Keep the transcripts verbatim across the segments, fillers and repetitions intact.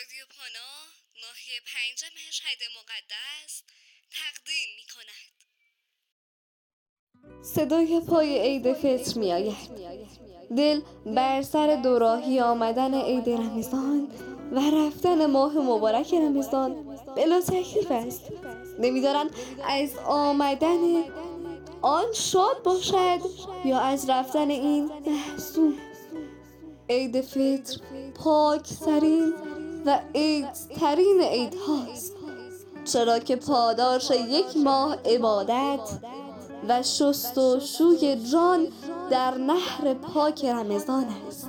رادیو پانا ناحیه پنج مشهد مقدس تقدیم می کند. صدای پای عید فطر می آید. دل بر سر دوراهی آمدن عید رمضان و رفتن ماه مبارک رمضان بلا تکلیف است. نمیدانند از آمدن آن شاد باشد یا از رفتن این محزون. عید فطر پاکترین و عیدترین عید هاست، چرا که پاداش یک ماه عبادت و شست و شوی جان در نهر پاک رمضان است.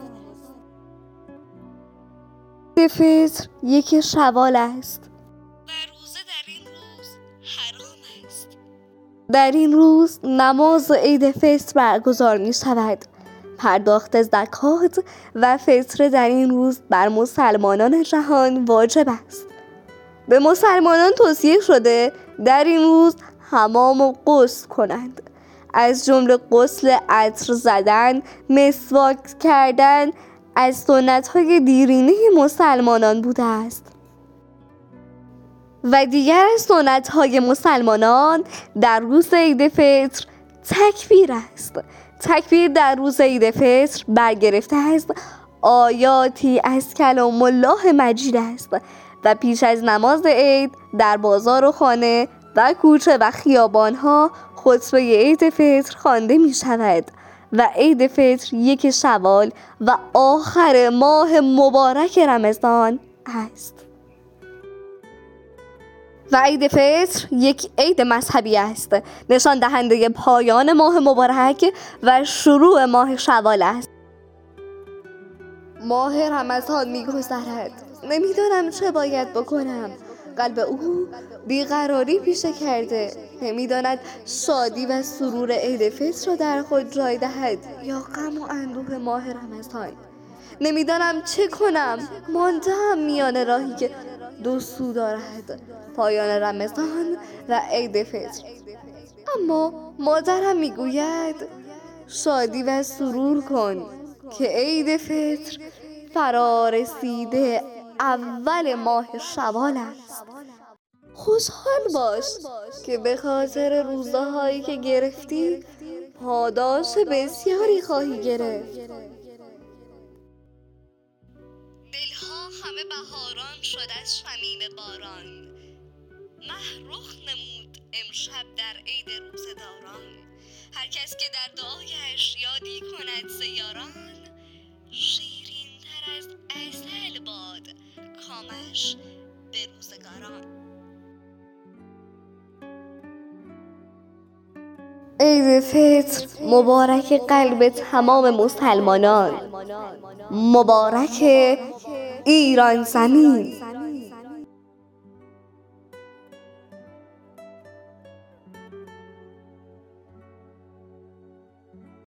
عید فطر یک شوال است و روزه در این روز حرام است. در این روز نماز عید فطر برگزار می شود. پرداخت زکات و فطر در این روز بر مسلمانان جهان واجب است. به مسلمانان توصیه شده در این روز حمام و غسل کنند. از جمله غسل عطر زدن، مسواک کردن از سنت‌های دیرینه مسلمانان بوده است. و دیگر از سنت‌های مسلمانان در روز عید فطر تکبیر است. تکبیر در روز عید فطر برگرفته است آیاتی از کلام الله مجید است و پیش از نماز عید در بازار و خانه و کوچه و خیابان‌ها خطبه عید فطر خوانده می شود و عید فطر یک شوال و آخر ماه مبارک رمضان است. و عید فطر یک عید مذهبی است، نشان دهنده پایان ماه مبارک و شروع ماه شوال است. ماه رمضان می‌گذرد، نمی‌دانم چه باید بکنم. قلب او بیقراری پیشه کرده، نمی‌داند شادی و سرور عید فطر را در خود جای دهد یا غم و اندوه ماه رمضان. نمی‌دانم چه کنم. ماندم میان راهی که دو سو دارد، پایان رمضان و عید فطر. اما مادرم میگوید شادی و سرور کن که عید فطر فرا رسیده اول ماه شوال است. خوشحال باش که به خاطر روزهایی که گرفتی پاداش بسیاری خواهی گرفت. دلها همه بهاران شد از شمیم باران. مه رخ نمود امشب در عید روزه‌داران. هر کس که در دعایش یادی کند ز یاران، شیرین تر از عسل باد کامش به روزگاران. عید فطر مبارک قلب تمام مسلمانان، مبارک ایران زمین.